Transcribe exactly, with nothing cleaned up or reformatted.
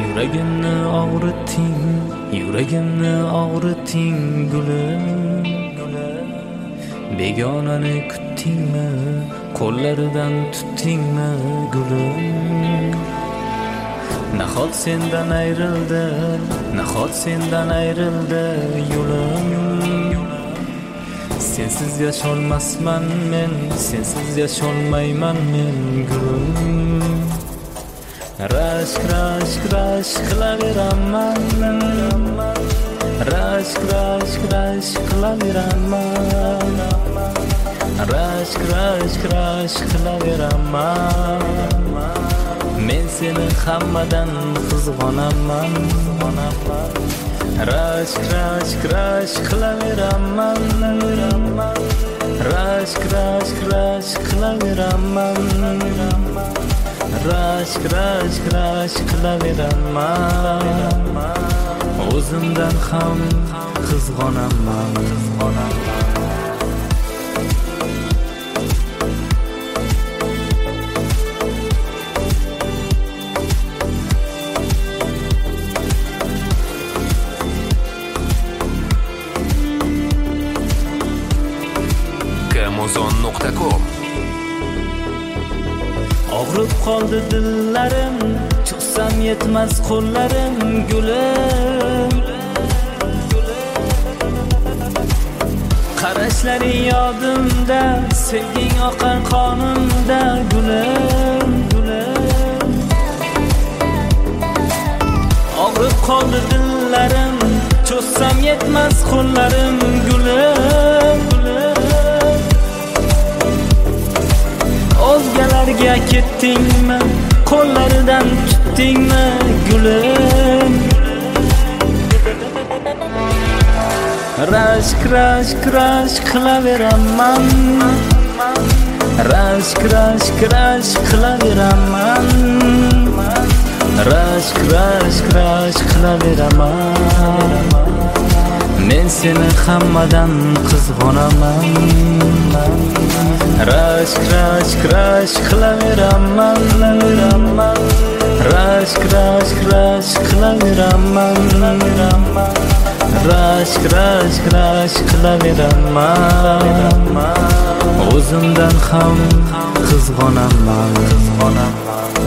Yuragimni og'riting, yuragimni og'riting gulim. Begonani kutdingmi, qo'llaridan tutdingmi gulim. Nahot sendan ayrildi, nahot sendan ayrildi yo'lim. Sensiz yasholmasman men, sensiz yasholmayman men gulim. Rashk, rashk, rashk qilaveraman, rashk, rashk, rashk qilaveraman, rashk, rashk, rashk qilaveraman. Men seni hammadan qizg'onaman, rashk, rashk, rashk qilaveraman, rashk, rashk, rashk qilaveraman, rashk, rashk, rashk qilaveraman. O'zimdan ham qizg'onaman. Amazon nuqta com. Og'rib qoldi dillarim, chiqsam yetmas qo'llarim gulim. Qarashlaring yodimda, sevging oqar qonimda gulim, gulim. Og'rib qoldi dillarim, chiqsam yetmas qo'llarim gulim, gulim. O'zgalarga ketdingmi, qo'llaridan tutdingmi gulim. Rashk, rashk, rashk qilaveraman, rashk, rashk, rashk qilaveraman, rashk, rashk, rashk qilaveraman. Men seni hammadan qizg'onaman, rashk, rashk, rashk qilaveraman, rashk, rashk, rashk qilaveraman, rashk, rashk, rashk qilaveraman. O'zimdan ham qizg'onaman.